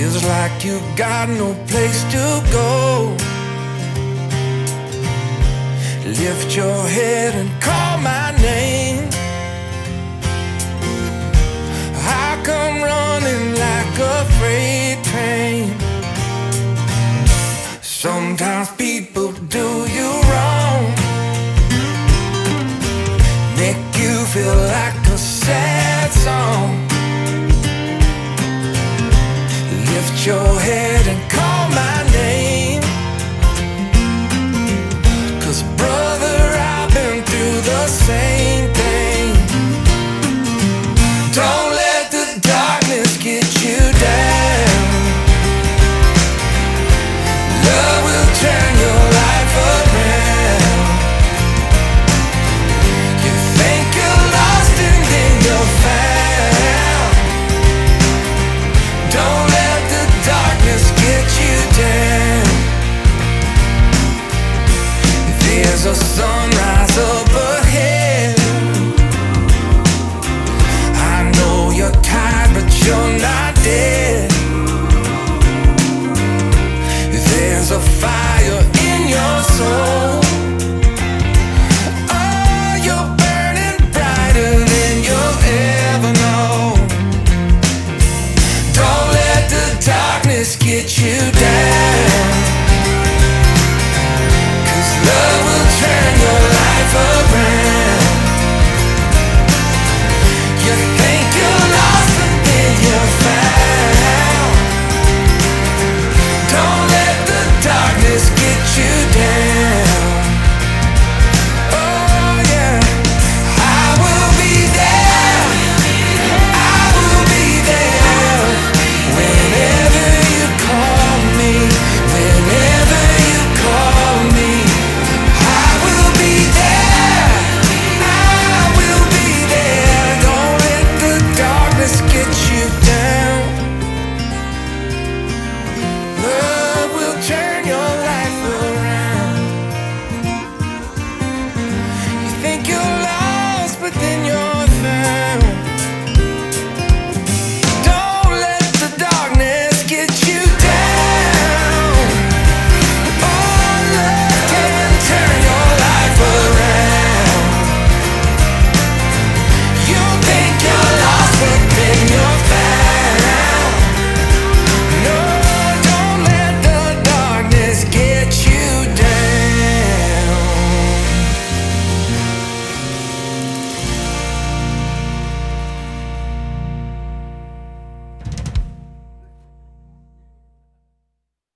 Feels like you got no place to go. Lift your head and call my name. I come running like a freight train. Sometimes people do you wrong, make you feel like a sad song. Lift your head and call my name, 'cause brother, I've been through the same thing. Don't let the darkness get you down. Love will turn your life around. You think you're lost and then you're found. Don't let the darkness get you down. There's a sunrise up ahead. I know you're tired, but you're not dead. There's a fire in your soul. Oh, you're burning brighter than you'll ever know. Don't let the darkness get you down.